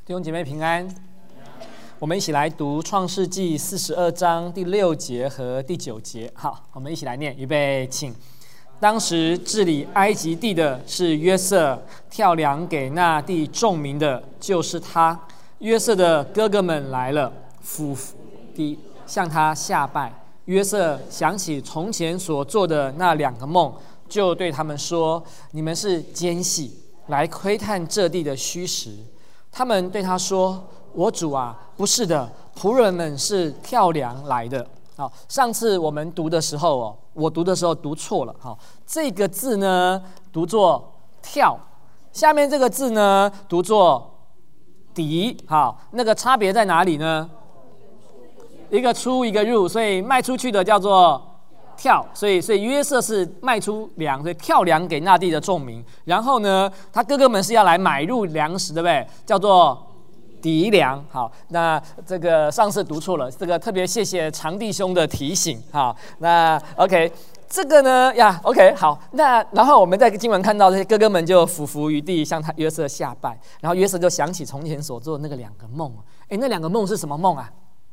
弟兄姐妹平安，我们一起来读创世纪42章第6节和第9节。好，我们一起来念，预备，请。当时治理埃及地的是约瑟，跳粮给那地众民的就是他。约瑟的哥哥们来了，俯伏地向他下拜。约瑟想起从前所做的那2个梦，就对他们说：你们是奸细，来窥探这地的虚实。他们对他说：我主啊，不是的，仆人们是跳粮来的。好，上次我们读的时候我读的时候读错了。好，这个字呢读作跳，下面这个字呢读作敌。好，那个差别在哪里呢？一个出一个入，所以卖出去的叫做跳，所以约瑟是卖出粮，所以跳粮给那地的众民。然后呢，他哥哥们是要来买入粮食，对不对？叫做敌粮。好，那这个上次读错了，这个特别谢谢常弟兄的提醒。好，那 OK， 这个呢OK， 好，那然后我们在经文看到这些哥哥们就俯伏于地向他约瑟下拜，然后约瑟就想起从前所做的那个2个梦。那2个梦是什么梦啊？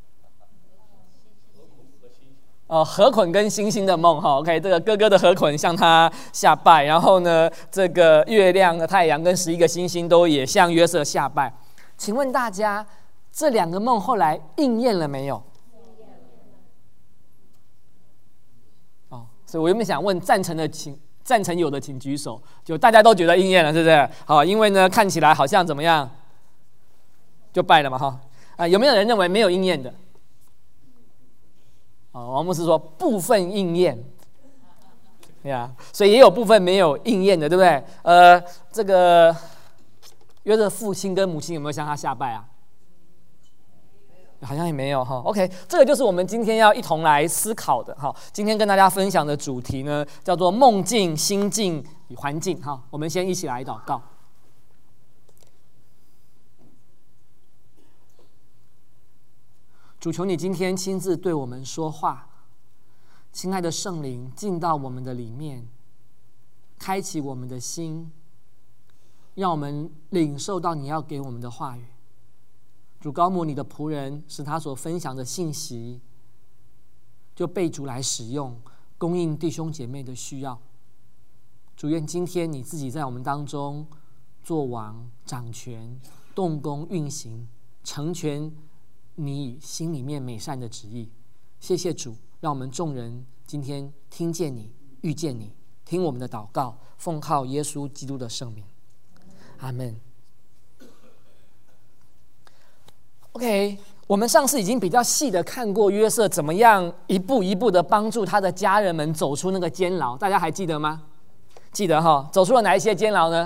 河捆跟星星的梦。OK， 这个哥哥的河捆向他下拜，然后呢，这个月亮、太阳跟11个星星都也向约瑟下拜。请问大家，这2个梦后来应验了没有？所以我原本想问赞成有的请举手，就大家都觉得应验了，是不是？好，因为呢看起来好像怎么样，就拜了嘛有没有人认为没有应验的？王牧师说部分应验，所以也有部分没有应验的，对不对？这个约瑟父亲跟母亲有没有向他下拜啊？好像也没有OK， 这个就是我们今天要一同来思考的今天跟大家分享的主题呢，叫做梦境、心境与环境我们先一起来祷告。主，求你今天亲自对我们说话，亲爱的圣灵进到我们的里面，开启我们的心，让我们领受到你要给我们的话语。主，膏抹你的仆人，使他所分享的信息就被主来使用，供应弟兄姐妹的需要。主，愿今天你自己在我们当中作王掌权，动工运行，成全你心里面美善的旨意。谢谢主，让我们众人今天听见你，遇见你，听我们的祷告，奉靠耶稣基督的圣名，阿们。OK， 我们上次已经比较细的看过约瑟怎么样一步一步的帮助他的家人们走出那个监牢，大家还记得吗？记得走出了哪一些监牢呢？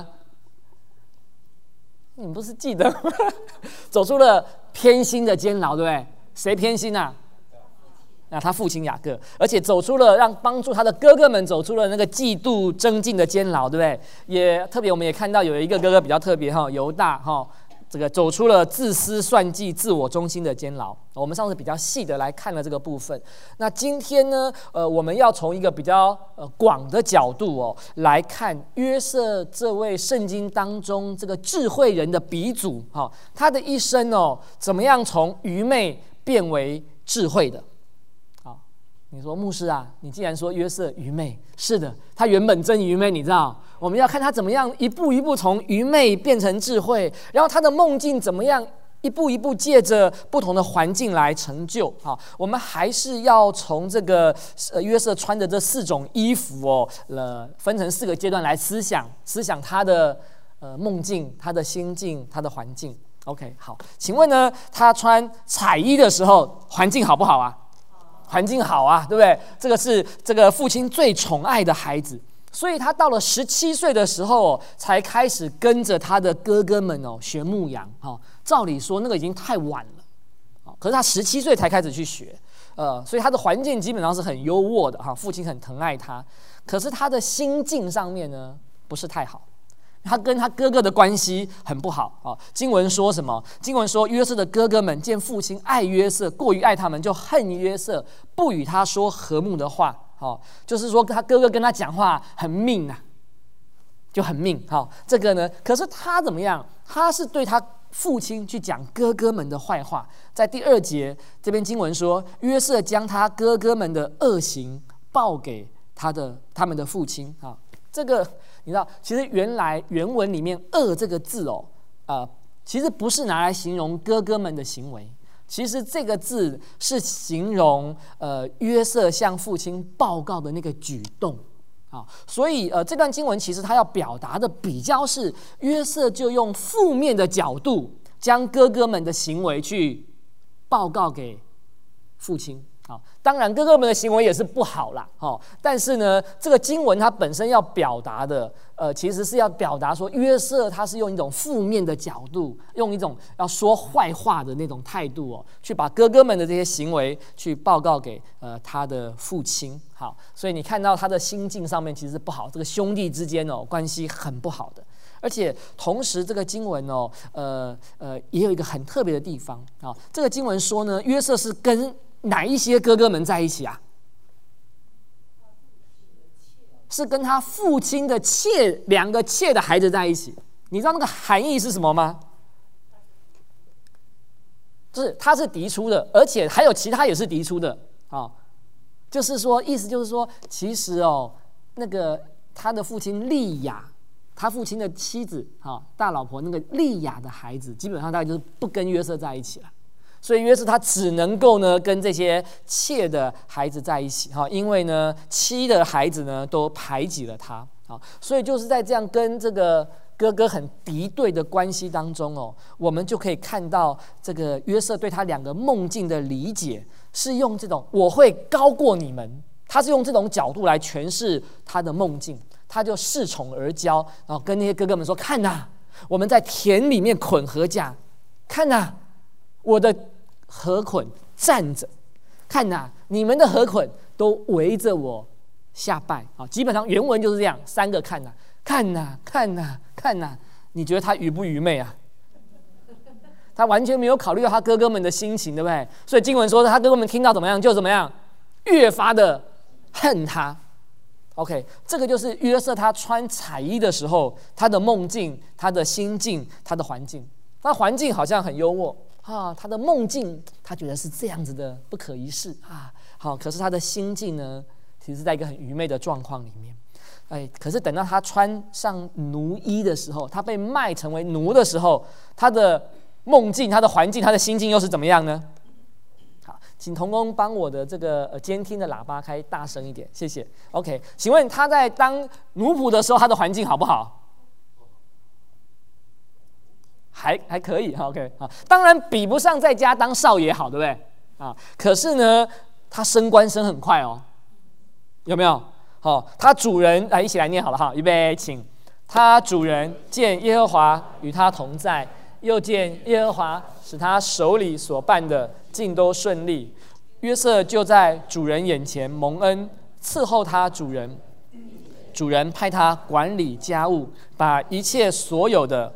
你们不是记得吗？走出了偏心的监牢，对不对？谁偏心啊？他父亲雅各，而且走出了帮助他的哥哥们走出了那个嫉妒争竞的监牢，对不对？也特别我们也看到有一个哥哥比较特别犹大这个走出了自私算计、自我中心的监牢。我们上次比较细的来看了这个部分。那今天呢，我们要从一个比较广的角度来看约瑟这位圣经当中这个智慧人的鼻祖他的一生怎么样从愚昧变为智慧的。你说牧师啊，你既然说约瑟愚昧，是的，他原本真愚昧，你知道，我们要看他怎么样一步一步从愚昧变成智慧，然后他的梦境怎么样一步一步借着不同的环境来成就。我们还是要从这个约瑟穿的这4种衣服分成4个阶段来思想他的梦境、他的心境、他的环境。OK， 好，请问呢，他穿彩衣的时候环境好不好啊？环境好啊，对不对？这个是这个父亲最宠爱的孩子，所以他到了17岁的时候才开始跟着他的哥哥们学牧羊。照理说那个已经太晚了，可是他17岁才开始去学，所以他的环境基本上是很优渥的父亲很疼爱他，可是他的心境上面呢不是太好。他跟他哥哥的关系很不好经文说什么？经文说约瑟的哥哥们见父亲爱约瑟，过于爱他们，就恨约瑟，不与他说和睦的话。就是说他哥哥跟他讲话很命就很命。这个呢，可是他怎么样？他是对他父亲去讲哥哥们的坏话。在第2节这边经文说，约瑟将他哥哥们的恶行报给他们的父亲啊。这个你知道，其实原来原文里面恶这个字其实不是拿来形容哥哥们的行为，其实这个字是形容约瑟向父亲报告的那个举动啊。所以这段经文其实他要表达的比较是约瑟就用负面的角度将哥哥们的行为去报告给父亲。当然哥哥们的行为也是不好啦，但是呢，这个经文它本身要表达的，其实是要表达说约瑟他是用一种负面的角度，用一种要说坏话的那种态度去把哥哥们的这些行为去报告给他的父亲。好，所以你看到他的心境上面其实是不好，这个兄弟之间关系很不好的。而且同时这个经文也有一个很特别的地方啊，这个经文说呢，约瑟是跟哪一些哥哥们在一起啊？是跟他父亲的2个妾的孩子在一起。你知道那个含义是什么吗？就是他是嫡出的，而且还有其他也是嫡出的啊。就是说，意思就是说，其实那个他的父亲利亚，他父亲的妻子大老婆那个利亚的孩子，基本上大概就是不跟约瑟在一起了。所以约瑟他只能够呢跟这些妾的孩子在一起，因为呢妻的孩子呢都排挤了他，所以就是在这样跟这个哥哥很敌对的关系当中我们就可以看到这个约瑟对他2个梦境的理解是用这种我会高过你们，他是用这种角度来诠释他的梦境。他就恃宠而骄，然后跟那些哥哥们说：看哪，我们在田里面捆禾架，看哪，我的禾捆站着，看哪，你们的禾捆都围着我下拜。基本上原文就是这样，3个看哪，看哪，看哪，看哪。你觉得他愚不愚昧啊？他完全没有考虑到他哥哥们的心情，对不对？所以经文说他哥哥们听到怎么样就怎么样，越发的恨他。OK， 这个就是约瑟他穿彩衣的时候，他的梦境、他的心境、他的环境。他环境好像很优渥他的梦境他觉得是这样子的不可一世可是他的心境呢，其实是在一个很愚昧的状况里面。可是等到他穿上奴衣的时候，他被卖成为奴的时候，他的梦境、他的环境、他的心境又是怎么样呢？好，请同工帮我的这个监听的喇叭开大声一点，谢谢。OK， 请问他在当奴仆的时候，他的环境好不好？还可以 ，OK 当然比不上在家当少爷好，对不对可是呢，他升官升很快有没有？他主人一起来念好了预备，请。他主人见耶和华与他同在，又见耶和华使他手里所办的尽都顺利。约瑟就在主人眼前蒙恩，伺候他主人。主人派他管理家务，把一切所有的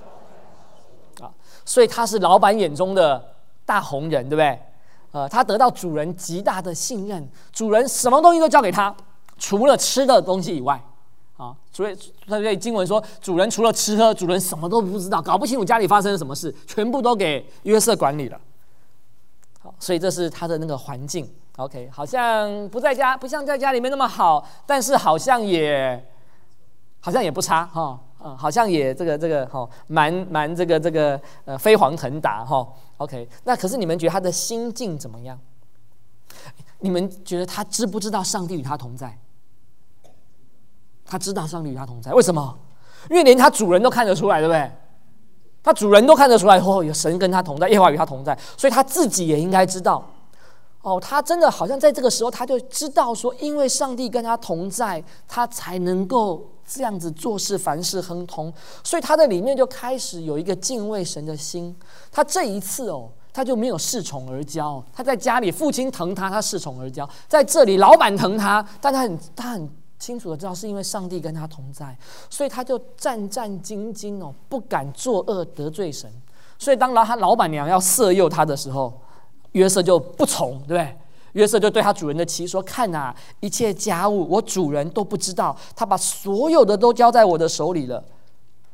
所以他是老板眼中的大红人，对不对？他得到主人极大的信任，主人什么东西都交给他，除了吃的东西以外所以经文说，主人除了吃喝，主人什么都不知道，搞不清楚家里发生了什么事，全部都给约瑟管理了。所以这是他的那个环境。OK， 好像不像在家里面那么好，但是好像也不差好像也这个蛮这个飞黄腾达OK， 那可是你们觉得他的心境怎么样？你们觉得他知不知道上帝与他同在？他知道上帝与他同在，为什么？因为连他主人都看得出来，对不对？他主人都看得出来有神跟他同在，耶和华与他同在，所以他自己也应该知道他真的好像在这个时候他就知道说，因为上帝跟他同在，他才能够这样子做事，凡事亨通。所以他的里面就开始有一个敬畏神的心。他这一次他就没有恃宠而骄。他在家里父亲疼他，他恃宠而骄；在这里老板疼他，但他很清楚的知道是因为上帝跟他同在，所以他就战战兢兢不敢作恶得罪神。所以当他老板娘要色诱他的时候，约瑟就不从，对不对？约瑟就对他主人的妻说：看啊，一切家务我主人都不知道，他把所有的都交在我的手里了。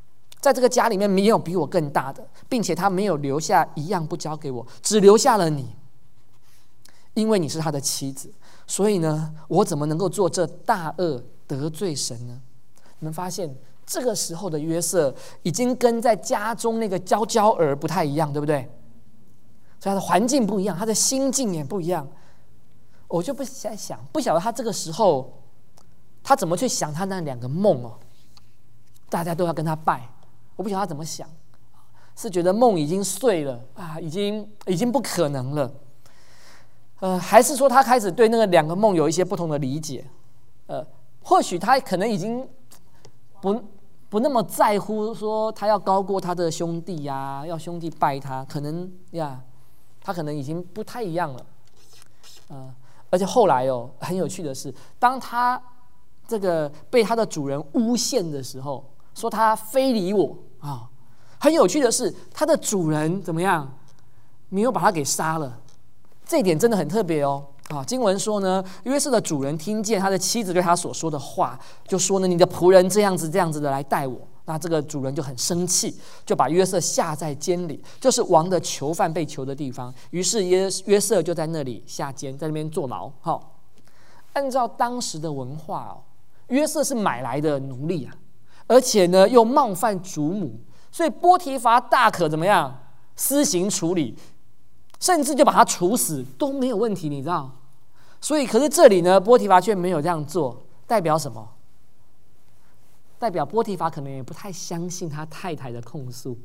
在这个家里面没有比我更大的，并且他没有留下一样不交给我，只留下了你，因为你是他的妻子。所以呢，我怎么能够做这大恶得罪神呢？你们发现这个时候的约瑟已经跟在家中那个娇娇儿不太一样，对不对？所以他的环境不一样，他的心境也不一样。我就不在想，不晓得他这个时候他怎么去想他那2个梦哦。大家都要跟他拜，我不晓得他怎么想，是觉得梦已经碎了啊，已经不可能了。还是说他开始对那个2个梦有一些不同的理解？或许他可能已经不那么在乎说他要高过他的兄弟呀，要兄弟拜他，可能呀，他可能已经不太一样了。而且后来很有趣的是，当他这个被他的主人诬陷的时候，说他非礼我啊，很有趣的是，他的主人怎么样？没有把他给杀了。这一点真的很特别哦。经文说呢，约瑟的主人听见他的妻子对他所说的话，就说呢，你的仆人这样子的来待我。那这个主人就很生气，就把约瑟下在监里，就是王的囚犯被囚的地方。于是约瑟就在那里下监，在那边坐牢。按照当时的文化约瑟是买来的奴隶啊，而且呢又冒犯主母，所以波提乏大可怎么样私刑处理，甚至就把他处死都没有问题，你知道？所以可是这里呢，波提乏却没有这样做，代表什么？代表波提乏可能也不太相信他太太的控诉，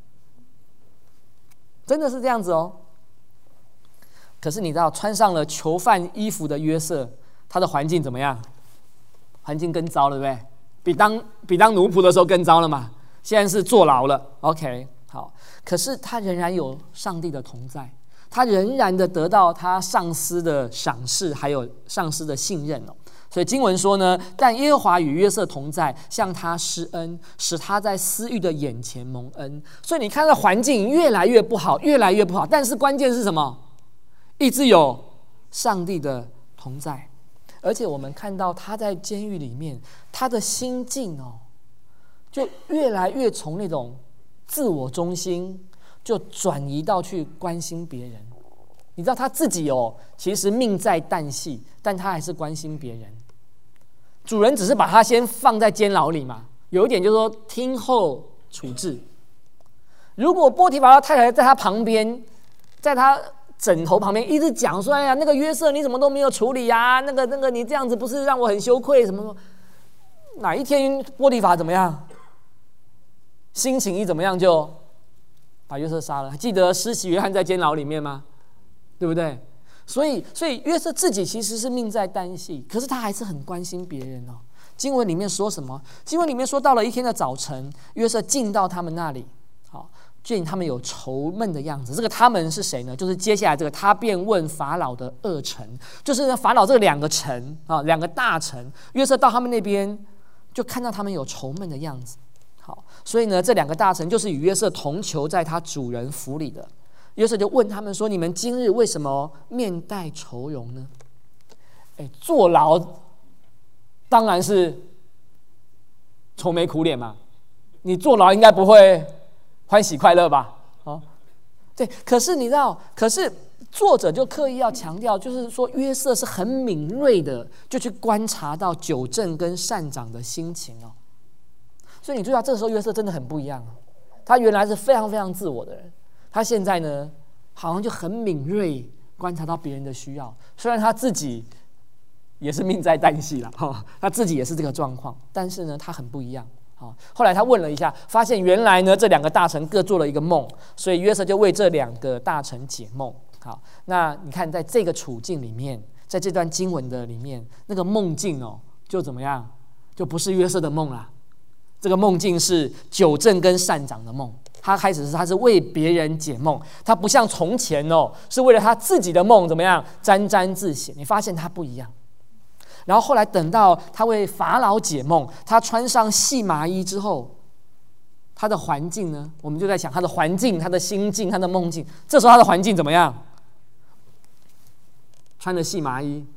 真的是这样子哦。可是你知道，穿上了囚犯衣服的约瑟，他的环境怎么样？环境更糟了，对不对？比当奴仆的时候更糟了嘛。现在是坐牢了 ，OK， 好。可是他仍然有上帝的同在，他仍然的得到他上司的赏识，还有上司的信任哦。所以经文说呢，但耶和华与约瑟同在，向他施恩，使他在私欲的眼前蒙恩。所以你看到环境越来越不好，越来越不好，但是关键是什么？一直有上帝的同在。而且我们看到他在监狱里面，他的心境就越来越从那种自我中心，就转移到去关心别人。你知道他自己其实命在旦夕，但他还是关心别人。主人只是把他先放在监牢里嘛，有一点就是说听候处置。如果波提乏的太太在他旁边，在他枕头旁边一直讲说：“哎呀，那个约瑟你怎么都没有处理啊？那个你这样子不是让我很羞愧什么什么？”哪一天波提乏怎么样？心情一怎么样就把约瑟杀了？还记得施洗约翰在监牢里面吗？对不对？所以约瑟自己其实是命在旦夕，可是他还是很关心别人哦。经文里面说什么？经文里面说，到了一天的早晨，约瑟进到他们那里，见他们有愁闷的样子。这个他们是谁呢？就是接下来这个他便问法老的2臣，就是呢法老这2个臣2个大臣，约瑟到他们那边就看到他们有愁闷的样子。好，所以呢这2个大臣就是与约瑟同囚在他主人府里的。约瑟就问他们说：“你们今日为什么面带愁容呢？”坐牢当然是愁眉苦脸嘛，你坐牢应该不会欢喜快乐吧？对。可是你知道，可是作者就刻意要强调，就是说约瑟是很敏锐的，就去观察到酒政跟善长的心情哦。所以你注意到，这个时候约瑟真的很不一样。他原来是非常非常自我的人。他现在呢，好像就很敏锐，观察到别人的需要。虽然他自己也是命在旦夕啦，他自己也是这个状况，但是呢，他很不一样。后来他问了一下，发现原来呢，这2个大臣各做了一个梦，所以约瑟就为这2个大臣解梦。好，那你看，在这个处境里面，在这段经文的里面，那个梦境就怎么样？就不是约瑟的梦啦。这个梦境是酒政跟善长的梦。他是为别人解梦，他不像从前是为了他自己的梦怎么样沾沾自喜。你发现他不一样。然后后来等到他为法老解梦，他穿上细麻衣之后，他的环境呢，我们就在想他的环境、他的心境、他的梦境。这时候他的环境怎么样？穿着细麻衣，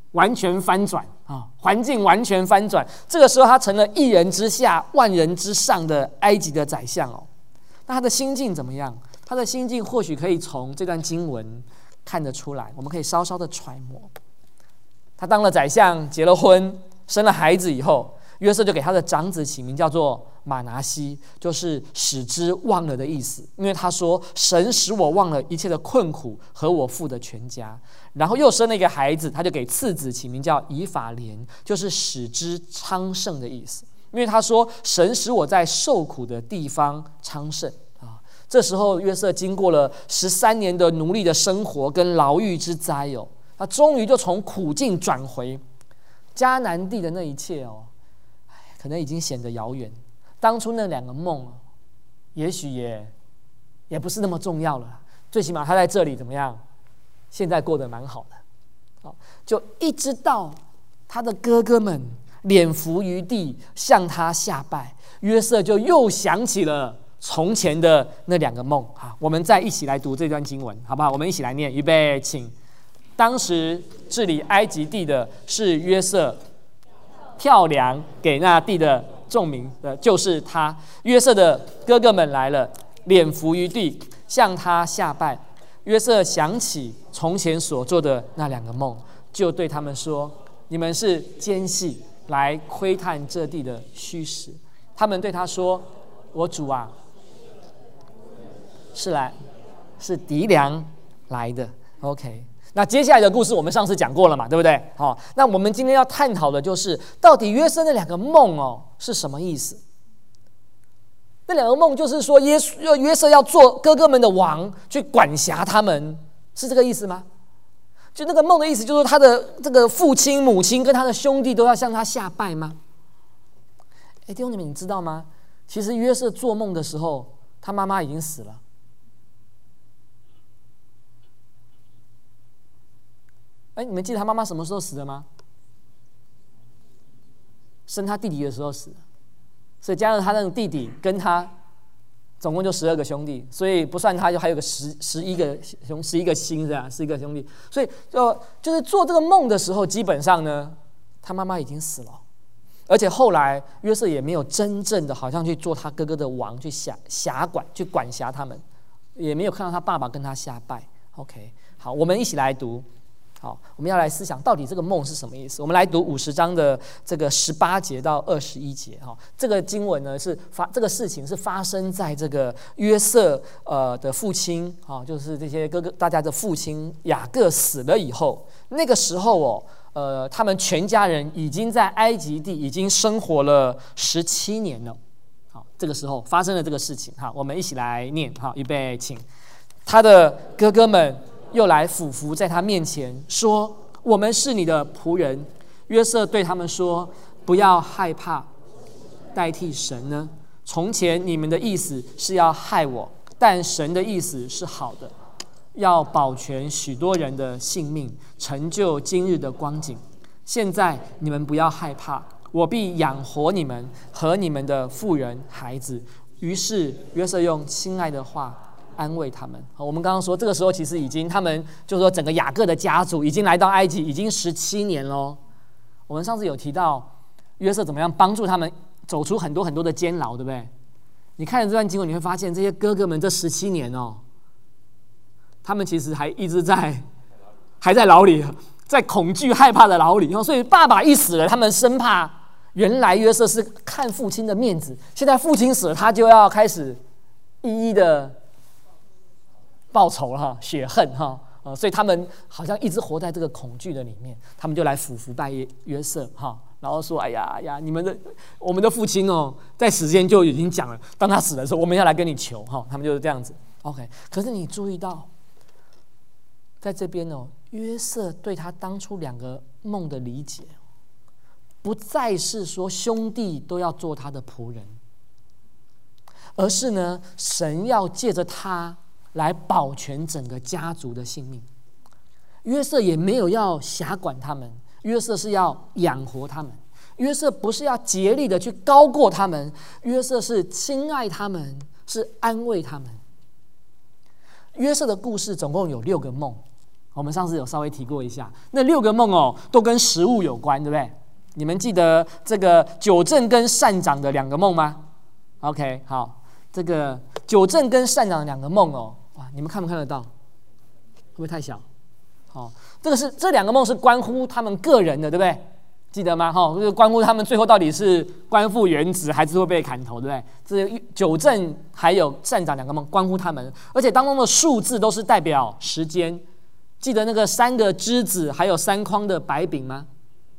完全翻转啊，环境完全翻转。这个时候，他成了一人之下、万人之上的埃及的宰相哦。那他的心境怎么样？他的心境或许可以从这段经文看得出来，我们可以稍稍的揣摩。他当了宰相，结了婚，生了孩子以后，约瑟就给他的长子起名叫做马拿西，就是使之忘了的意思。因为他说：“神使我忘了一切的困苦和我父的全家。”然后又生了一个孩子，他就给次子起名叫以法莲，就是使之昌盛的意思。因为他说：“神使我在受苦的地方昌盛。”这时候约瑟经过了13年的奴隶的生活跟牢狱之灾哦，他终于就从苦境转回迦南地的那一切哦，可能已经显得遥远。当初那2个梦，也许也不是那么重要了。最起码他在这里怎么样？现在过得蛮好的。就一直到他的哥哥们脸伏于地向他下拜，约瑟就又想起了从前的那2个梦。我们再一起来读这段经文，好不好？我们一起来念，预备，请。当时治理埃及地的是约瑟，跳梁给那地的众民的就是他。约瑟的哥哥们来了，脸伏于地向他下拜。约瑟想起从前所做的那2个梦，就对他们说：“你们是奸细，来窥探这地的虚实。”他们对他说：“我主啊，是敌粮来的。” OK， 那接下来的故事我们上次讲过了嘛，对不对？那我们今天要探讨的就是到底约瑟那2个梦是什么意思？那2个梦就是说约瑟要做哥哥们的王，去管辖他们，是这个意思吗？就那个梦的意思就是他的这个父亲母亲跟他的兄弟都要向他下拜吗？弟兄姊妹，你知道吗？其实约瑟做梦的时候，他妈妈已经死了。你们记得他妈妈什么时候死的吗？生他弟弟的时候死的。所以加上他那个弟弟跟他总共就12个兄弟，所以不算他就还有个11个星，是吧？11个兄弟。所以就是做这个梦的时候，基本上呢，他妈妈已经死了，而且后来约瑟也没有真正的好像去做他哥哥的王，去管辖他们，也没有看到他爸爸跟他下拜。OK， 好，我们一起来读。好，我们要来思想到底这个梦是什么意思。我们来读50章的这个18节到21节。这个经文呢这个事情是发生在这个约瑟的父亲就是这些哥哥大家的父亲雅各死了以后，那个时候他们全家人已经在埃及地已经生活了17年了。好，这个时候发生了这个事情。好，我们一起来念。好，预备，请。他的哥哥们又来俯伏在他面前说：“我们是你的仆人。”约瑟对他们说：“不要害怕，代替神呢？从前你们的意思是要害我，但神的意思是好的，要保全许多人的性命，成就今日的光景。现在你们不要害怕，我必养活你们和你们的妇人孩子。”于是约瑟用亲爱的话安慰他们。我们刚刚说，这个时候其实已经他们就是说整个雅各的家族已经来到埃及，已经17年咯。我们上次有提到约瑟怎么样帮助他们走出很多很多的监牢，对不对？你看了这段经文，你会发现这些哥哥们这17年他们其实还一直还在牢里，在恐惧害怕的牢里。所以爸爸一死了，他们生怕原来约瑟是看父亲的面子，现在父亲死了，他就要开始一一的报仇了，血恨所以他们好像一直活在这个恐惧的里面，他们就来俯伏拜约瑟然后说：“哎呀，我们的父亲在时间就已经讲了，当他死的时候，我们要来跟你求他们就是这样子。OK， 可是你注意到，在这边约瑟对他当初2个梦的理解，不再是说兄弟都要做他的仆人，而是呢，神要借着他来保全整个家族的性命。约瑟也没有要辖管他们，约瑟是要养活他们。约瑟不是要竭力的去高过他们，约瑟是亲爱他们，是安慰他们。约瑟的故事总共有6个梦我们上次有稍微提过一下，那6个梦哦，都跟食物有关，对不对？你们记得这个酒政跟善长的2个梦吗 ？OK， 好，这个酒政跟善长的2个梦哦，哇，你们看不看得到？会不会太小？好，这2个梦是关乎他们个人的，对不对？记得吗？哈，就是关乎他们最后到底是官复原职还是会被砍头，对不对？这酒政还有善长2个梦关乎他们，而且当中的数字都是代表时间。记得那个3个枝子还有3筐的白饼吗？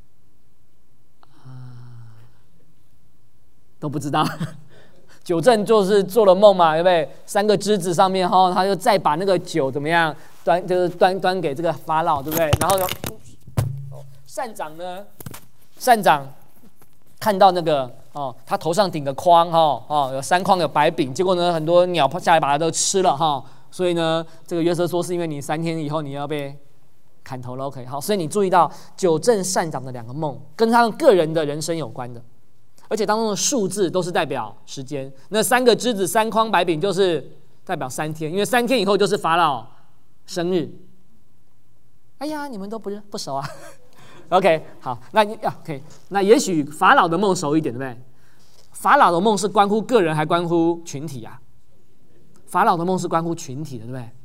都不知道。酒政就是做了梦嘛，对不对？3个枝子上面哈，他就再把那个酒怎么样端给这个法老，对不对？然后善长呢？善长看到那个他头上顶个筐有3筐有白饼，结果呢很多鸟下来把它都吃了哈。所以呢，这个约瑟说是因为你3天以后你要被砍头了 ，OK， 好，所以你注意到酒政善长的2个梦跟他们个人的人生有关的，而且当中的数字都是代表时间。那3个枝子3筐白饼就是代表3天，因为3天以后就是法老生日。哎呀，你们都不熟啊？OK， 好，那也许法老的梦熟一点，对不对？法老的梦是关乎个人还关乎群体啊？法老的梦是关乎群体的，对不对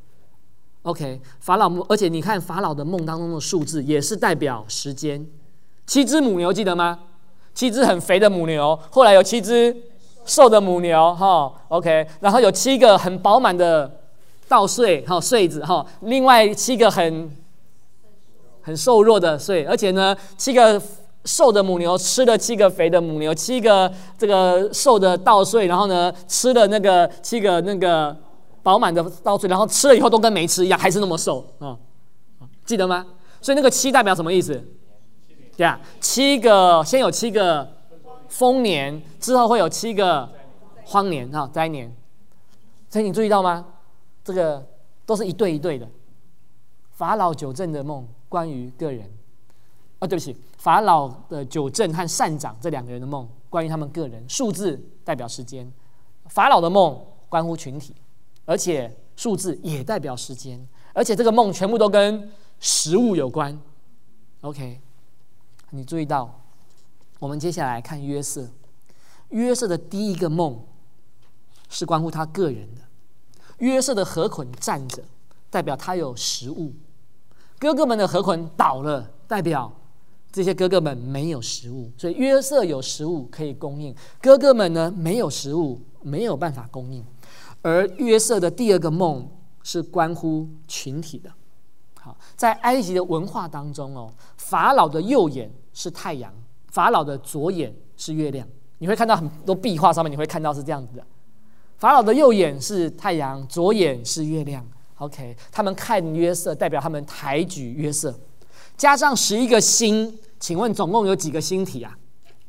？OK， 而且你看法老的梦当中的数字也是代表时间。7只母牛记得吗？7只很肥的母牛，后来有7只瘦的母牛，OK， 然后有7个很饱满的稻穗穗子另外7个很瘦弱的穗，而且呢7个瘦的母牛吃了7个肥的母牛，7个这个瘦的稻穗，然后呢吃了那个7个那个饱满的稻穗，然后吃了以后都跟没吃一样，还是那么瘦记得吗？所以那个7代表什么意思？对啊，7个先有7个丰年，之后会有7个荒年灾年。所以你注意到吗？这个都是一对一对的。法老酒政的梦关于个人。对不起，法老的酒政和善长这2个人的梦关于他们个人，数字代表时间。法老的梦关乎群体，而且数字也代表时间，而且这个梦全部都跟食物有关。OK， 你注意到，我们接下来看约瑟。约瑟的第一个梦是关乎他个人的。约瑟的河捆站着，代表他有食物；哥哥们的河捆倒了，代表这些哥哥们没有食物，所以约瑟有食物可以供应，哥哥们呢没有食物，没有办法供应。而约瑟的第2个梦是关乎群体的。好，在埃及的文化当中法老的右眼是太阳，法老的左眼是月亮。你会看到很多壁画上面，你会看到是这样子的：法老的右眼是太阳，左眼是月亮。OK， 他们看约瑟，代表他们抬举约瑟。加上11个星，请问总共有几个星体啊？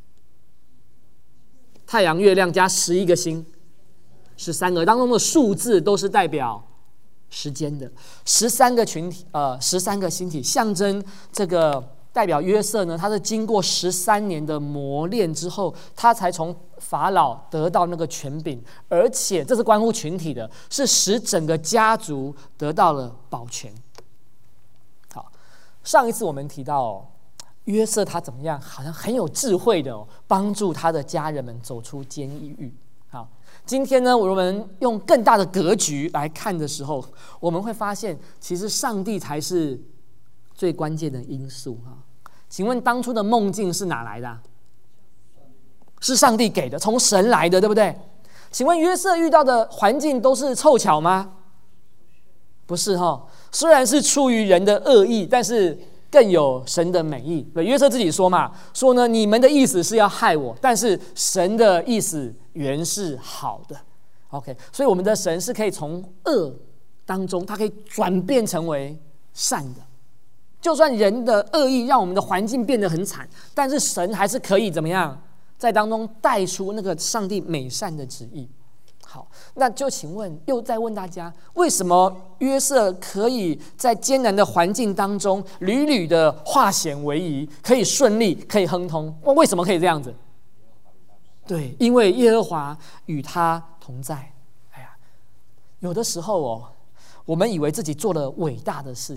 太阳、月亮加11个星，13个，当中的数字都是代表时间的。13个群体，13个星体象征这个代表约瑟呢，他是经过13年的磨练之后，他才从法老得到那个权柄，而且这是关乎群体的，是使整个家族得到了保全。上一次我们提到约瑟他怎么样，好像很有智慧的帮助他的家人们走出监狱。好，今天呢，我们用更大的格局来看的时候，我们会发现，其实上帝才是最关键的因素请问当初的梦境是哪来的？是上帝给的，从神来的，对不对？请问约瑟遇到的环境都是凑巧吗？不是虽然是出于人的恶意，但是更有神的美意。约瑟自己说嘛，说呢，你们的意思是要害我，但是神的意思原是好的。OK， 所以我们的神是可以从恶当中，它可以转变成为善的。就算人的恶意让我们的环境变得很惨，但是神还是可以怎么样，在当中带出那个上帝美善的旨意。好，那就请问，又再问大家，为什么约瑟可以在艰难的环境当中屡屡的化险为夷，可以顺利，可以亨通？为什么可以这样子？对，因为耶和华与他同在。哎呀，有的时候我们以为自己做了伟大的事情，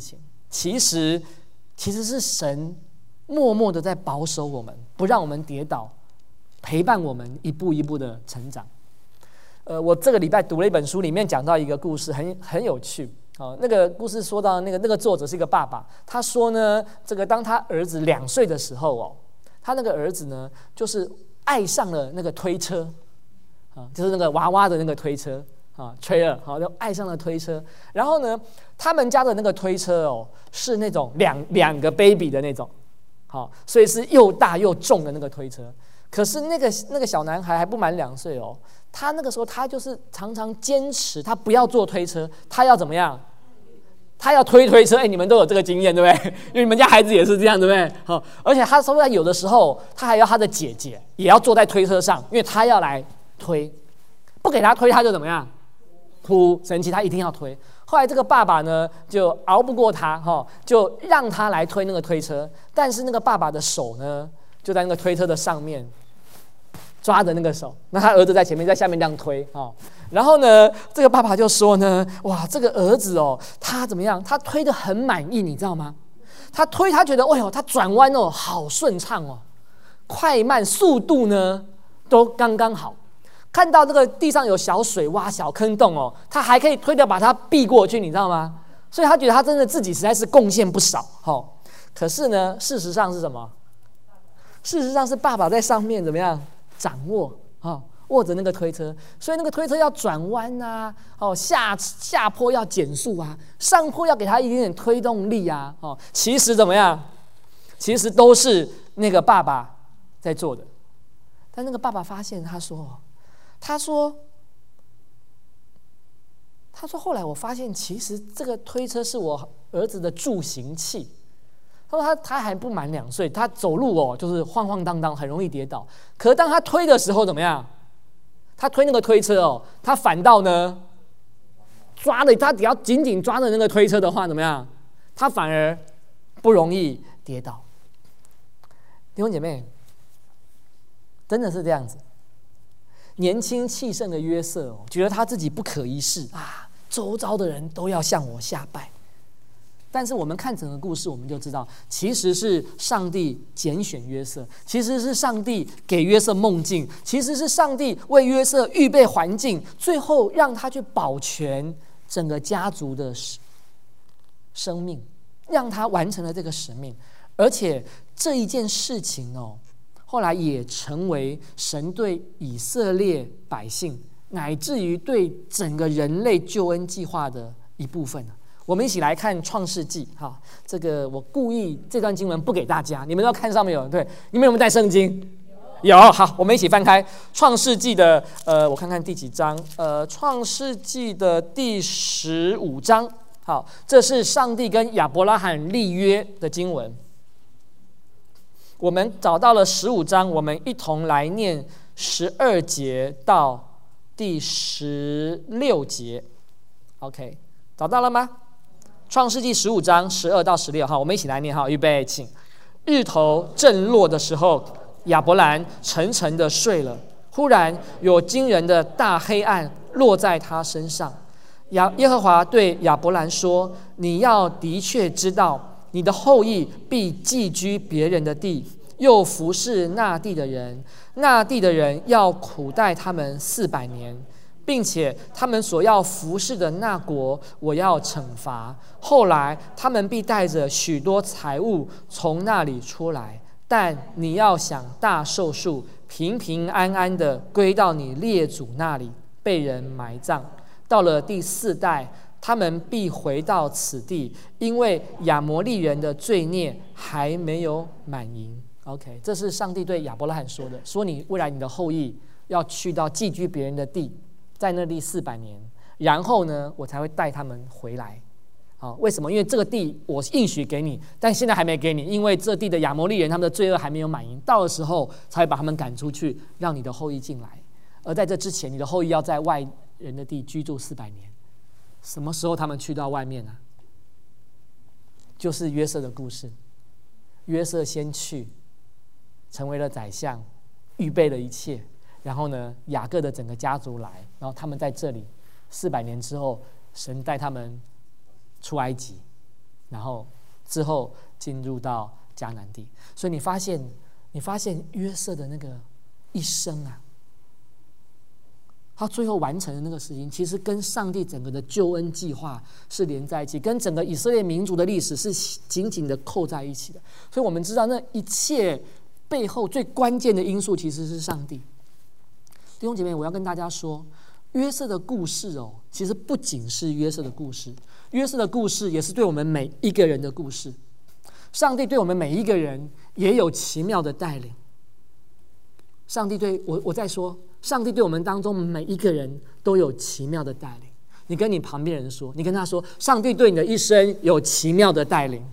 其实是神默默的在保守我们，不让我们跌倒，陪伴我们一步一步的成长。我这个礼拜读了一本书，里面讲到一个故事，很有趣。那个故事说到那个作者是一个爸爸，他说呢，这个当他儿子2岁的时候他那个儿子呢，就是爱上了那个推车就是那个娃娃的那个推车trailer就爱上了推车。然后呢，他们家的那个推车是那种两个 baby 的那种所以是又大又重的那个推车。可是那个小男孩还不满2岁他那个时候他就是常常坚持他不要坐推车，他要怎么样？他要推车。你们都有这个经验对不对？因为你们家孩子也是这样对不对？而且他说有的时候他还要他的姐姐也要坐在推车上，因为他要来推，不给他推他就怎么样？哭生气，他一定要推。后来这个爸爸呢就熬不过他就让他来推那个推车，但是那个爸爸的手呢就在那个推车的上面抓着那个手，那他儿子在前面在下面这样推然后呢这个爸爸就说呢，哇，这个儿子他怎么样？他推得很满意，你知道吗？他觉得他转弯好顺畅快慢速度呢都刚刚好。看到这个地上有小水洼、小坑洞他还可以推着把它避过去，你知道吗？所以他觉得他真的自己实在是贡献不少可是呢，事实上是什么？事实上是爸爸在上面怎么样掌握握着那个推车，所以那个推车要转弯啊下坡要减速啊，上坡要给他一点点推动力啊其实怎么样？其实都是那个爸爸在做的。但那个爸爸发现，他说后来我发现其实这个推车是我儿子的助行器。他说他还不满2岁，他走路就是晃晃荡荡，很容易跌倒。可是当他推的时候怎么样？他推那个推车他反倒呢他只要紧紧抓着那个推车的话怎么样？他反而不容易跌倒。弟兄姐妹，真的是这样子。年轻气盛的约瑟觉得他自己不可一世周遭的人都要向我下拜。但是我们看整个故事，我们就知道，其实是上帝拣选约瑟，其实是上帝给约瑟梦境，其实是上帝为约瑟预备环境，最后让他去保全整个家族的生命，让他完成了这个使命。而且这一件事情后来也成为神对以色列百姓，乃至于对整个人类救恩计划的一部分。我们一起来看创世纪这个我故意这段经文不给大家，你们都要看上面有对，你们有没有带圣经？有。好，我们一起翻开创世纪的我看看第几章创世纪的第15章。好，这是上帝跟亚伯拉罕立约的经文。我们找到了15章，我们一同来念12节到第16节。 OK， 找到了吗？创世纪15章12到16，我们一起来念，预备，请。日头正落的时候，亚伯兰沉沉的睡了，忽然有惊人的大黑暗落在他身上。耶和华对亚伯兰说：你要的确知道，你的后裔必寄居别人的地，又服侍那地的人，那地的人要苦待他们400年，并且他们所要服侍的那国，我要惩罚。后来他们必带着许多财物从那里出来，但你要享大寿数，平平安安的归到你列祖那里，被人埋葬。到了第4代，他们必回到此地，因为亚摩利人的罪孽还没有满盈。OK， 这是上帝对亚伯拉罕说的，说你未来你的后裔要去到寄居别人的地，在那地400年，然后呢，我才会带他们回来。为什么？因为这个地我应许给你，但现在还没给你，因为这地的亚摩利人他们的罪恶还没有满盈，到的时候才会把他们赶出去，让你的后裔进来。而在这之前，你的后裔要在外人的地居住400年。什么时候他们去到外面呢？就是约瑟的故事。约瑟先去，成为了宰相，预备了一切。然后呢，雅各的整个家族来，然后他们在这里400年之后，神带他们出埃及，然后之后进入到迦南地。所以你发现约瑟的那个一生啊，他最后完成的那个事情，其实跟上帝整个的救恩计划是连在一起，跟整个以色列民族的历史是紧紧的扣在一起的。所以我们知道那一切背后最关键的因素其实是上帝。弟兄姐妹，我要跟大家说，约瑟的故事其实不仅是约瑟的故事，约瑟的故事也是对我们每一个人的故事。上帝对我们每一个人也有奇妙的带领。上帝对我再说，上帝对我们当中每一个人都有奇妙的带领。你跟你旁边人说，你跟他说，上帝对你的一生有奇妙的带领。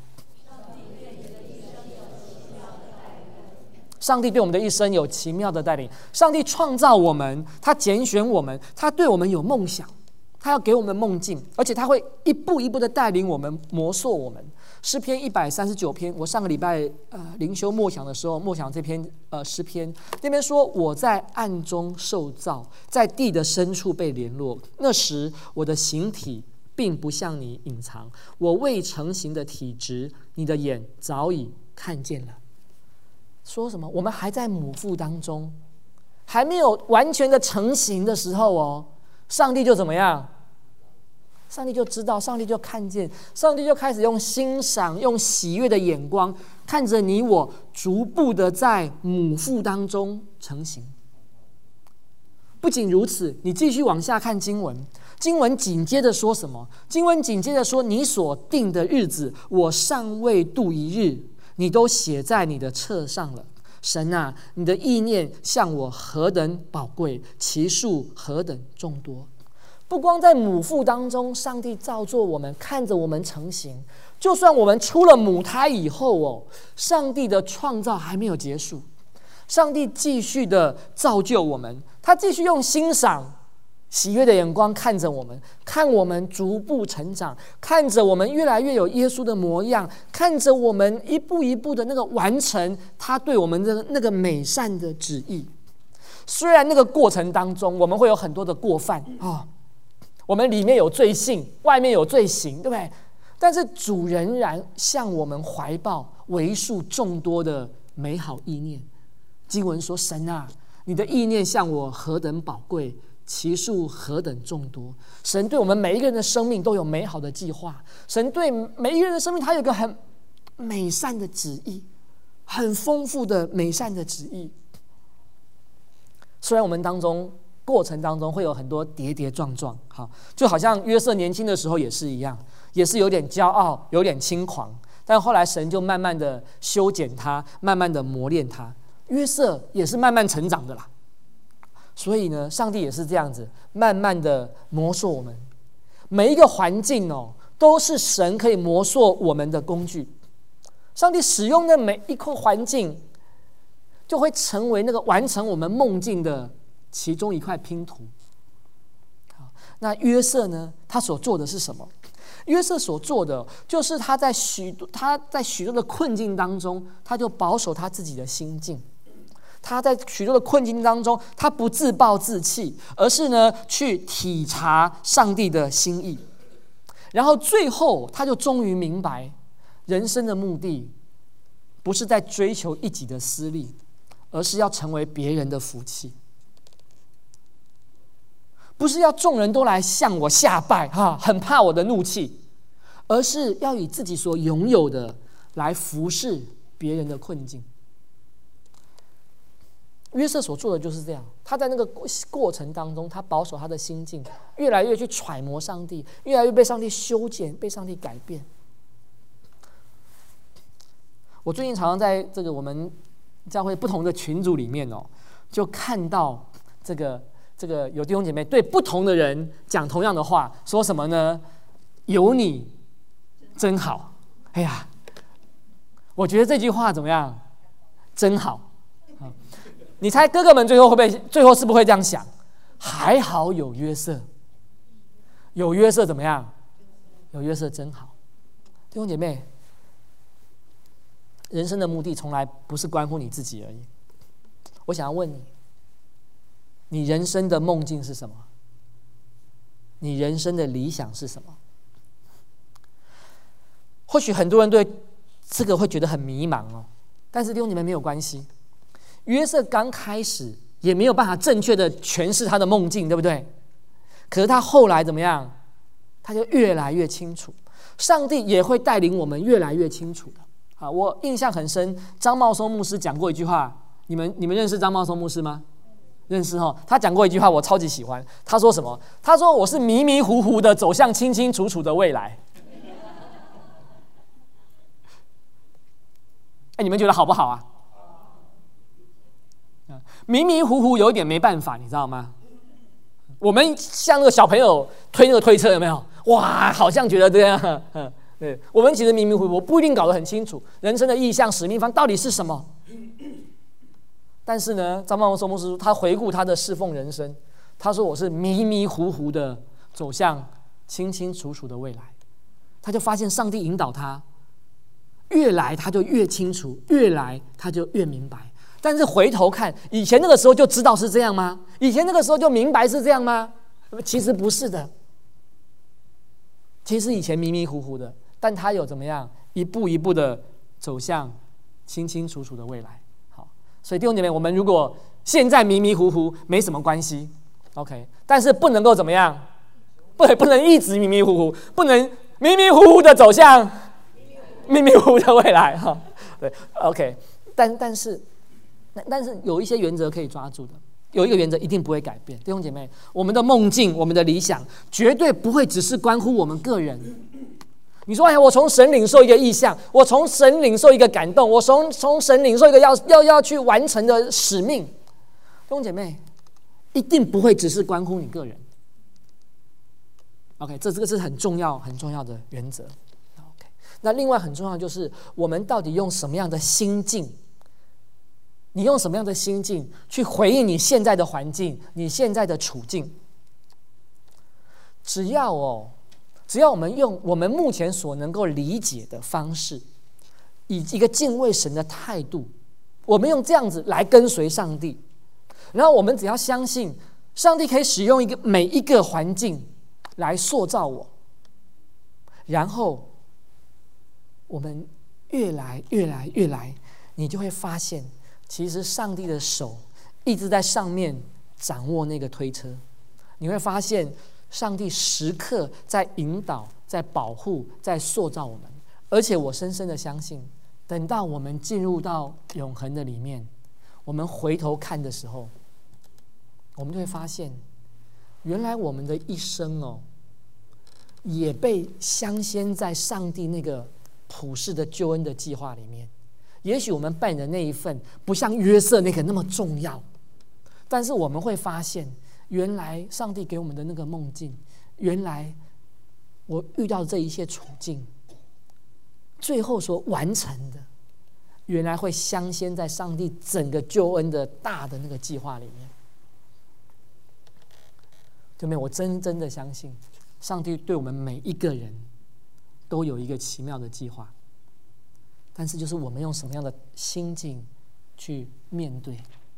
上帝对我们的一生有奇妙的带领。上帝创造我们，他拣选我们，他对我们有梦想，他要给我们梦境，而且他会一步一步的带领我们，磨塑我们。诗篇139篇，我上个礼拜灵修默想的时候，默想这篇诗篇，那边说，我在暗中受造，在地的深处被联络，那时我的形体并不向你隐藏，我未成形的体质，你的眼早已看见了。说什么？我们还在母腹当中，还没有完全的成型的时候上帝就怎么样？上帝就知道，上帝就看见，上帝就开始用欣赏、用喜悦的眼光看着你我，逐步的在母腹当中成型。不仅如此，你继续往下看经文，经文紧接着说什么？经文紧接着说，你所定的日子，我尚未度一日，你都写在你的册上了。神啊，你的意念向我何等宝贵，其数何等众多。不光在母腹当中，上帝造作我们，看着我们成型，就算我们出了母胎以后上帝的创造还没有结束，上帝继续的造就我们，他继续用欣赏喜悦的眼光看着我们，看我们逐步成长，看着我们越来越有耶稣的模样，看着我们一步一步的那个完成他对我们的那个美善的旨意。虽然那个过程当中我们会有很多的过犯我们里面有罪性，外面有罪行，对不对？但是主仍然向我们怀抱为数众多的美好意念。经文说，神啊，你的意念向我何等宝贵，其数何等众多。神对我们每一个人的生命都有美好的计划，神对每一个人的生命他有一个很美善的旨意，很丰富的美善的旨意。虽然我们过程当中会有很多跌跌撞撞，就好像约瑟年轻的时候也是一样，也是有点骄傲，有点轻狂，但后来神就慢慢的修剪他，慢慢的磨练他。约瑟也是慢慢成长的啦。所以呢，上帝也是这样子，慢慢的磨塑我们。每一个环境都是神可以磨塑我们的工具。上帝使用的每一个环境，就会成为那个完成我们梦境的其中一块拼图。那约瑟呢？他所做的是什么？约瑟所做的就是他在许多的困境当中，他就保守他自己的心境。他在许多的困境当中，他不自暴自弃，而是呢去体察上帝的心意。然后最后，他就终于明白，人生的目的不是在追求一己的私利，而是要成为别人的福气。不是要众人都来向我下拜很怕我的怒气，而是要以自己所拥有的来服侍别人的困境。约瑟所做的就是这样，他在那个过程当中，他保守他的心境，越来越去揣摩上帝，越来越被上帝修剪，被上帝改变。我最近常常在这个我们教会不同的群组里面就看到这个有弟兄姐妹对不同的人讲同样的话，说什么呢？有你真好。哎呀，我觉得这句话怎么样？真好。你猜哥哥们最后是不是会这样想？还好有约瑟，有约瑟怎么样？有约瑟真好。弟兄姐妹，人生的目的从来不是关乎你自己而已。我想要问你，你人生的梦境是什么？你人生的理想是什么？ 或许很多人对这个会觉得很迷茫哦，但是弟兄姐妹没有关系。约瑟刚开始也没有办法正确的诠释他的梦境，对不对？可是他后来怎么样？他就越来越清楚，上帝也会带领我们越来越清楚的。好，我印象很深，张茂松牧师讲过一句话，你们认识张茂松牧师吗？认识哈，他讲过一句话，我超级喜欢。他说什么？他说我是迷迷糊糊的走向清清楚楚的未来。你们觉得好不好啊？迷迷糊糊有一点没办法，你知道吗？我们像那个小朋友推那个推车，有没有？哇，好像觉得这样。对，我们其实迷迷糊糊，不一定搞得很清楚人生的意向、使命方到底是什么。但是呢，张茂松牧师他回顾他的侍奉人生，他说我是迷迷糊糊的走向清清楚楚的未来。他就发现上帝引导他，越来他就越清楚，越来他就越明白。但是回头看，以前那个时候就知道是这样吗？以前那个时候就明白是这样吗？其实不是的。其实以前迷迷糊糊的，但他有怎么样一步一步的走向清清楚楚的未来。好，所以弟兄姐妹，我们如果现在迷迷糊糊没什么关系 ，OK， 但是不能够怎么样？不能一直迷迷糊糊，不能迷迷糊糊的走向迷迷糊糊的未来哈。对 ，OK， 但是有一些原则可以抓住的，有一个原则一定不会改变。弟兄姐妹，我们的梦境、我们的理想，绝对不会只是关乎我们个人。你说，我从神领受一个意向，我从神领受一个感动，我从神领受一个要去完成的使命。弟兄姐妹，一定不会只是关乎你个人。OK， 这个是很重要的原则。OK， 那另外很重要就是我们到底用什么样的心境？你用什么样的心境去回应你现在的环境、你现在的处境？只要我们用我们目前所能够理解的方式，以一个敬畏神的态度，我们用这样子来跟随上帝，然后我们只要相信上帝可以使用每一个环境来塑造我，然后我们越来，你就会发现，其实上帝的手一直在上面掌握那个推车。你会发现上帝时刻在引导、在保护、在塑造我们。而且我深深的相信，等到我们进入到永恒的里面，我们回头看的时候，我们就会发现，原来我们的一生也被镶嵌在上帝那个普世的救恩的计划里面。也许我们扮演的那一份不像约瑟那个那么重要，但是我们会发现，原来上帝给我们的那个梦境，原来我遇到这一切处境，最后所完成的，原来会镶嵌在上帝整个救恩的大的那个计划里面。对没有？我真的相信，上帝对我们每一个人都有一个奇妙的计划。但是就是我们用什么样的心境去面对。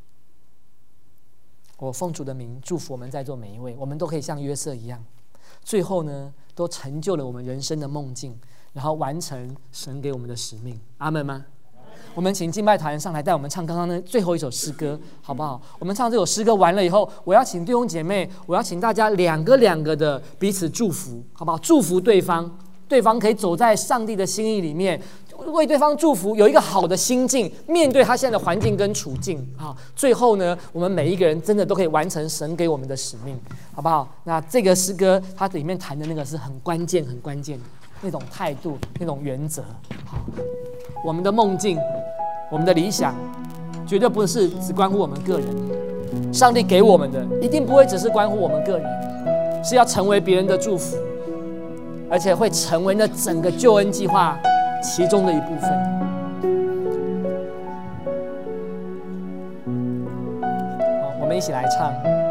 我奉主的名祝福我们在座每一位，我们都可以像约瑟一样，最后呢都成就了我们人生的梦境，然后完成神给我们的使命。阿们吗？我们请敬拜团上来带我们唱刚刚的最后一首诗歌，好不好？我们唱这首诗歌完了以后，我要请弟兄姐妹，我要请大家两个的彼此祝福，好不好？祝福对方，对方可以走在上帝的心意里面，为对方祝福，有一个好的心境，面对他现在的环境跟处境。好，最后呢，我们每一个人真的都可以完成神给我们的使命，好不好？那这个诗歌它里面谈的那个是很关键的那种态度、那种原则。好，我们的梦境、我们的理想，绝对不是只关乎我们个人。上帝给我们的一定不会只是关乎我们个人，是要成为别人的祝福，而且会成为那整个救恩计划其中的一部分。好，我们一起来唱。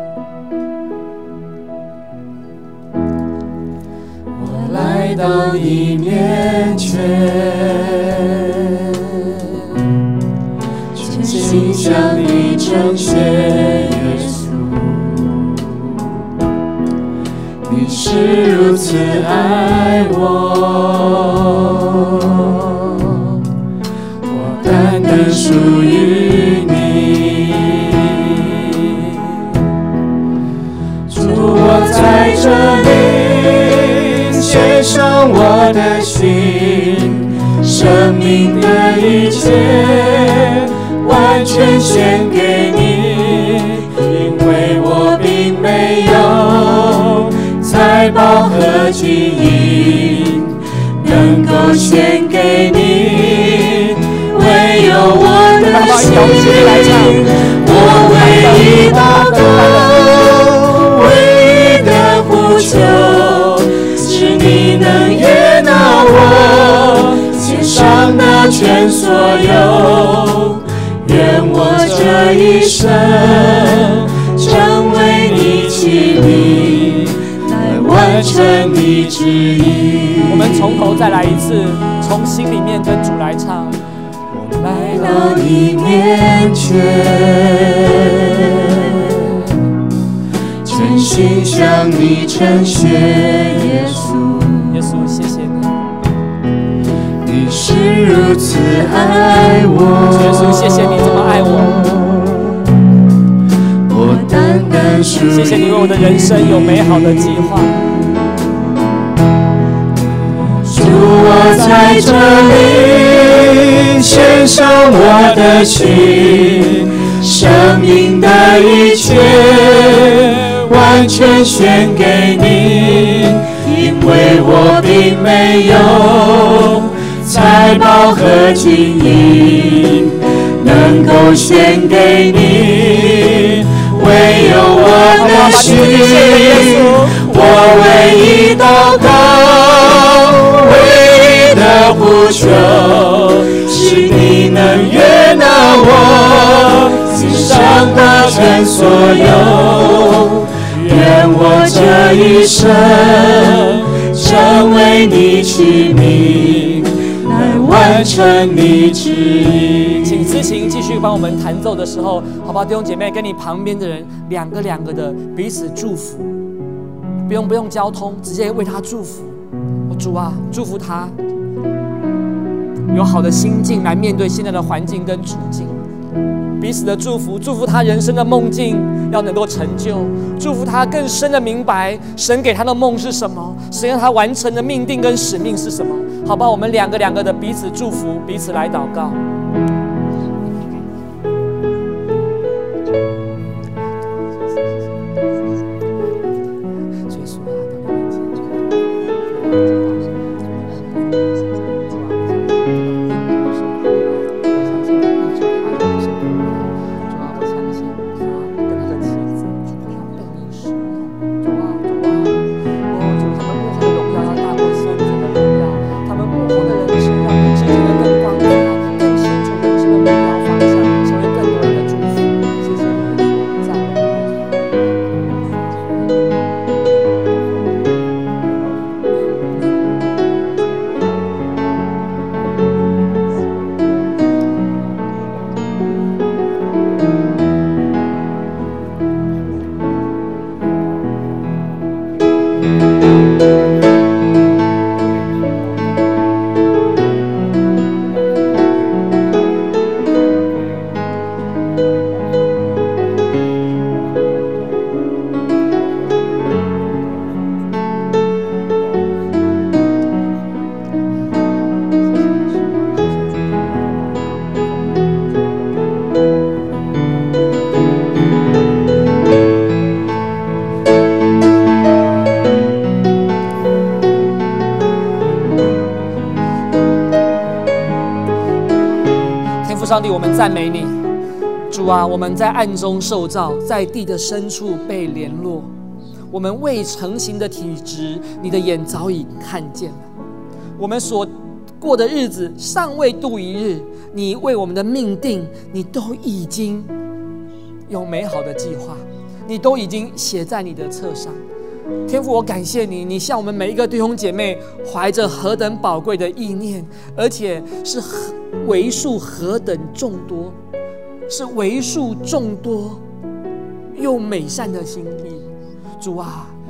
我来到你面前，全心向你称谢耶稣，你是如此爱我。 单单属于你。主，我在这里献上我的心，生命的一切完全献给你，因为我并没有财宝和金银能够献给你，唯有我的心，我唯一祷告，唯一的呼求，是你能悦纳我献上的全所有，愿我这一生成为你器皿，来完成你旨意。 我们从头再来一次，从心里面跟主来唱。我来到你面前，真心向你称谢，耶稣。 耶稣，谢谢你， 你是如此爱我。 耶稣，谢谢你这么爱我。 我单单属于你， 谢谢你为我的人生有美好的计划。 主，我在这里献上我的心，生命的一切完全献给你，因为我并没有财宝和金银能够献给你，唯有我的心，我唯一祷告，唯一的呼求，是你能悦纳我献上的全所有，愿我这一生成为你器皿，来完成你旨意。 请思琴继续帮我们弹奏的时候，好不好？弟兄姐妹，跟你旁边的人两个的彼此祝福，不用交通，直接为他祝福。主啊，祝福他有好的心境来面对现在的环境跟处境。彼此的祝福，祝福他人生的梦境要能够成就，祝福他更深的明白神给他的梦是什么，神让他完成的命定跟使命是什么。好吧，我们两个的彼此祝福，彼此来祷告。上帝，我们赞美你，主啊，我们在暗中受造，在地的深处被联络。我们未成形的体质，你的眼早已看见了。我们所过的日子尚未度一日，你为我们的命定，你都已经有美好的计划，你都已经写在你的册上。天父，我感谢你，你向我们每一个弟兄姐妹怀着何等宝贵的意念，而且是为数何等众多，是为数众多又美善的心意。主啊，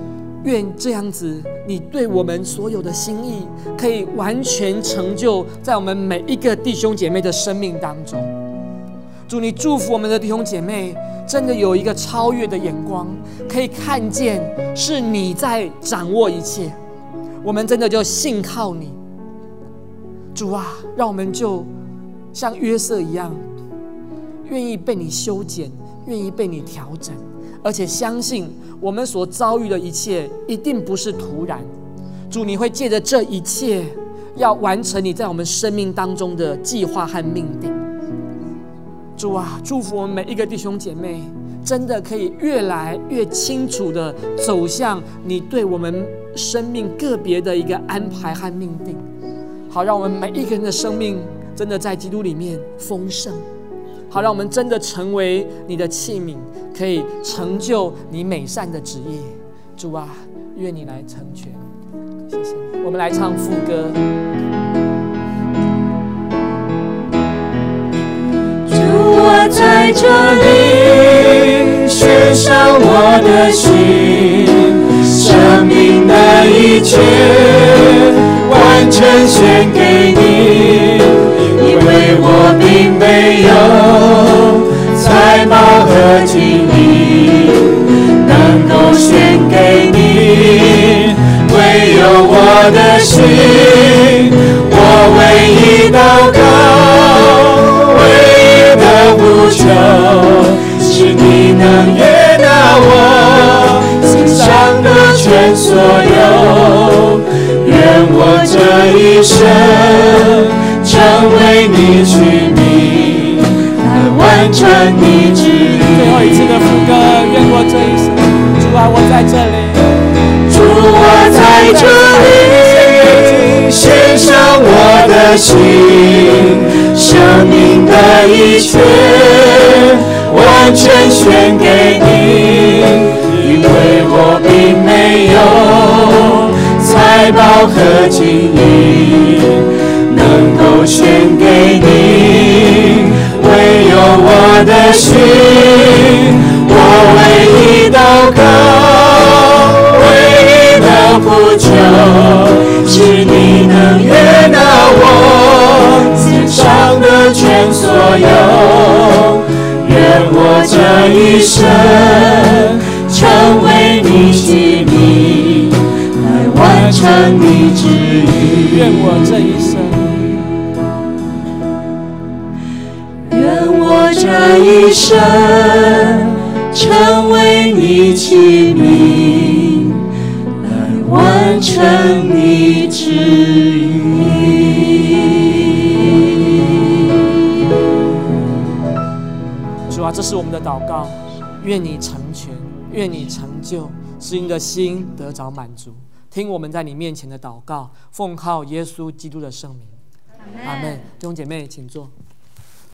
愿这样子，你对我们所有的心意，可以完全成就在我们每一个弟兄姐妹的生命当中。主，你祝福我们的弟兄姐妹，真的有一个超越的眼光，可以看见是你在掌握一切。我们真的就信靠你，主啊，让我们就像约瑟一样，愿意被你修剪，愿意被你调整，而且相信我们所遭遇的一切一定不是突然。主，你会借着这一切，要完成你在我们生命当中的计划和命定。主啊，祝福我们每一个弟兄姐妹，真的可以越来越清楚的走向你对我们生命个别的一个安排和命定，好让我们每一个人的生命真的在基督里面丰盛，好让我们真的成为你的器皿，可以成就你美善的旨意。主啊，愿你来成全，谢谢你。我们来唱副歌。 主，我在这里献上我的心，生命的一切完全献给你，因为我并没有财宝和金银能够献给你，唯有我的心，我唯一祷告，唯一的呼求，是你能悦纳我心上的全所有。愿我这一生成为你居民，来完成你旨意。 最后一次的副歌，愿我这一生，主啊，我在这里， 主，我在这里献上我的心，生命的一切完全献给你，因为我并没有财宝和金银能够献给你，唯有我的心，我唯一祷告，唯一的呼求，是你能悦纳我心上的全所有。愿我这一生成为你器皿，来完成你旨意。 愿我这一生， 愿我这一生成为你器皿，来完成你旨意。 主啊，这是我们的祷告，愿你成全，愿你成就，使你的心得着满足。听我们在你面前的祷告，奉靠耶稣基督的圣名，阿们。弟兄姐妹，请坐。